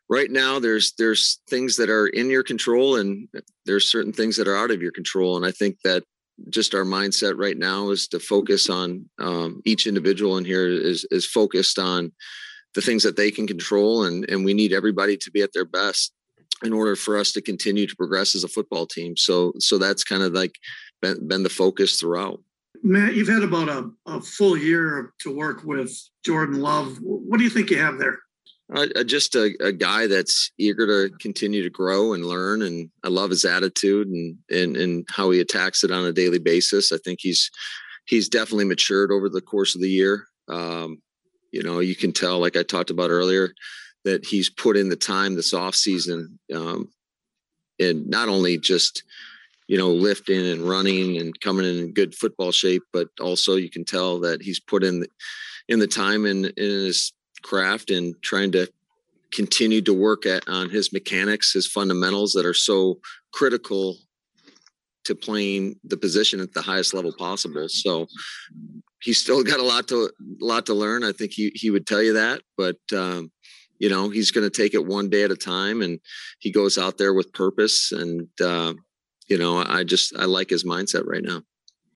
right now there's things that are in your control and there's certain things that are out of your control. And I think that just our mindset right now is to focus on each individual in here is focused on the things that they can control. And we need everybody to be at their best in order for us to continue to progress as a football team. So that's kind of like been the focus throughout. Matt, you've had about a full year to work with Jordan Love. What do you think you have there? Just a guy that's eager to continue to grow and learn. And I love his attitude and how he attacks it on a daily basis. I think he's definitely matured over the course of the year. You can tell, like I talked about earlier, that he's put in the time this off season, and not only just, lifting and running and coming in good football shape, but also you can tell that he's put in the time in his craft and trying to continue to work on his mechanics, his fundamentals that are so critical to playing the position at the highest level possible. So he's still got a lot to learn. I think he would tell you that, but he's going to take it one day at a time, and he goes out there with purpose. And I like his mindset right now.